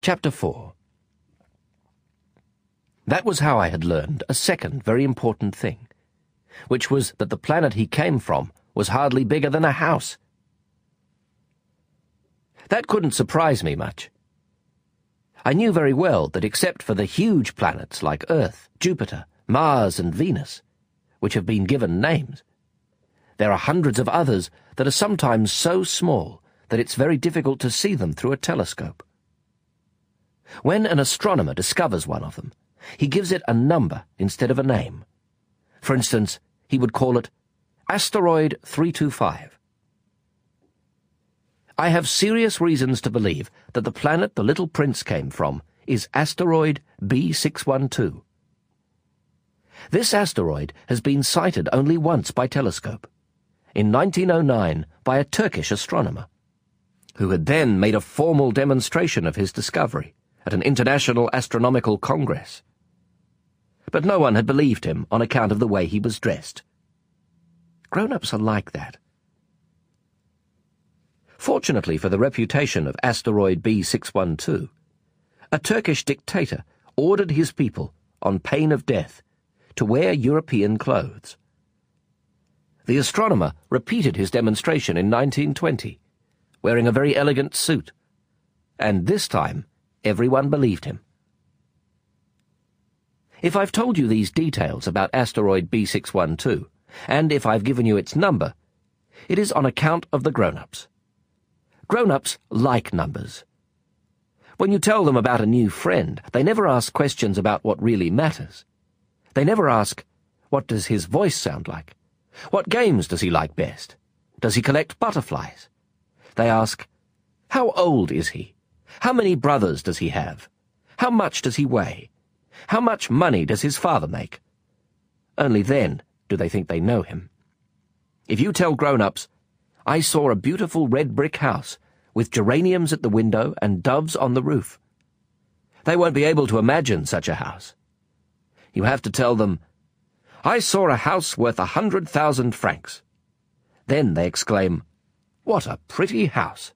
Chapter 4. That was how I had learned a second very important thing, which was that the planet he came from was hardly bigger than a house. That couldn't surprise me much. I knew very well that except for the huge planets like Earth, Jupiter, Mars, and Venus, which have been given names, there are hundreds of others that are sometimes so small that it's very difficult to see them through a telescope. When an astronomer discovers one of them, he gives it a number instead of a name. For instance, he would call it Asteroid 325. I have serious reasons to believe that the planet the little prince came from is Asteroid B612. This asteroid has been sighted only once by telescope, in 1909 by a Turkish astronomer, who had then made a formal demonstration of his discovery at an international astronomical congress. But no one had believed him on account of the way he was dressed. Grown-ups are like that. Fortunately for the reputation of Asteroid B612, a Turkish dictator ordered his people, on pain of death, to wear European clothes. The astronomer repeated his demonstration in 1920, wearing a very elegant suit, and this time everyone believed him. If I've told you these details about Asteroid B612, and if I've given you its number, it is on account of the grown-ups. Grown-ups like numbers. When you tell them about a new friend, they never ask questions about what really matters. They never ask, what does his voice sound like? What games does he like best? Does he collect butterflies? They ask, how old is he? How many brothers does he have? How much does he weigh? How much money does his father make? Only then do they think they know him. If you tell grown-ups, I saw a beautiful red brick house with geraniums at the window and doves on the roof, they won't be able to imagine such a house. You have to tell them, I saw a house worth 100,000 francs. Then they exclaim, what a pretty house.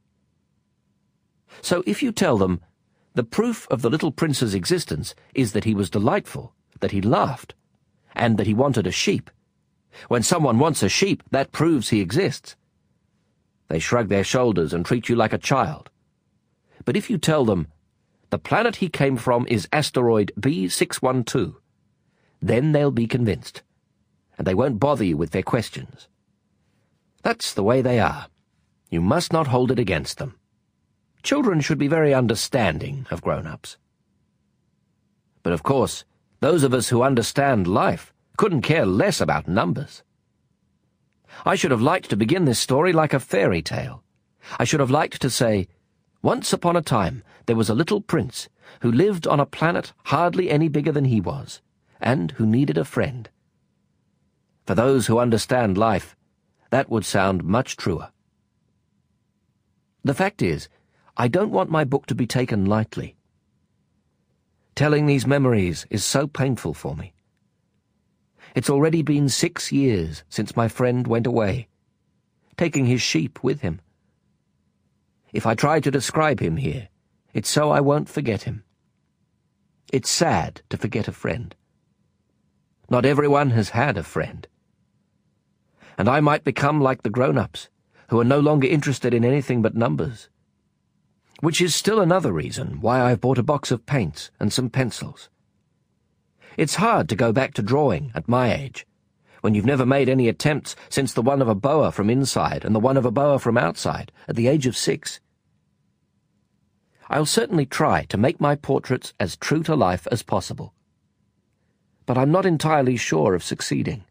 So if you tell them, the proof of the little prince's existence is that he was delightful, that he laughed, and that he wanted a sheep. When someone wants a sheep, that proves he exists. They shrug their shoulders and treat you like a child. But if you tell them, the planet he came from is asteroid B612, then they'll be convinced, and they won't bother you with their questions. That's the way they are. You must not hold it against them. Children should be very understanding of grown-ups. But of course, those of us who understand life couldn't care less about numbers. I should have liked to begin this story like a fairy tale. I should have liked to say, once upon a time there was a little prince who lived on a planet hardly any bigger than he was, and who needed a friend. For those who understand life, that would sound much truer. The fact is, I don't want my book to be taken lightly. Telling these memories is so painful for me. It's already been 6 years since my friend went away, taking his sheep with him. If I try to describe him here, it's so I won't forget him. It's sad to forget a friend. Not everyone has had a friend. And I might become like the grown-ups, who are no longer interested in anything but numbers. Which is still another reason why I've bought a box of paints and some pencils. It's hard to go back to drawing at my age, when you've never made any attempts since the one of a boa from inside and the one of a boa from outside at the age of 6. I'll certainly try to make my portraits as true to life as possible. But I'm not entirely sure of succeeding.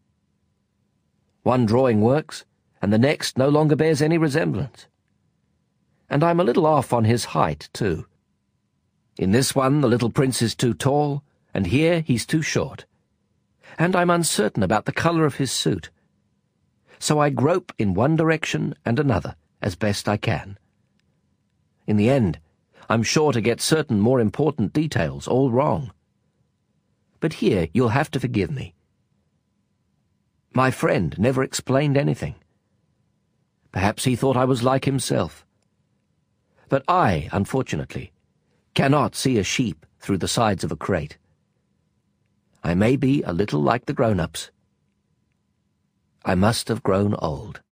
One drawing works, and the next no longer bears any resemblance. And I'm a little off on his height, too. In this one the little prince is too tall, and here he's too short. And I'm uncertain about the colour of his suit. So I grope in one direction and another as best I can. In the end, I'm sure to get certain more important details all wrong. But here you'll have to forgive me. My friend never explained anything. Perhaps he thought I was like himself. But I, unfortunately, cannot see a sheep through the sides of a crate. I may be a little like the grown-ups. I must have grown old.